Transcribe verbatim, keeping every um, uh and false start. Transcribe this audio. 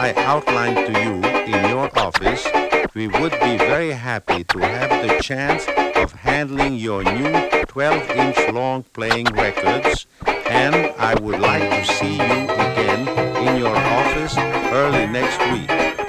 I outlined to you in your office, we would be very happy to have the chance of handling your new twelve-inch long playing records, and I would like to see you again in your office early next week.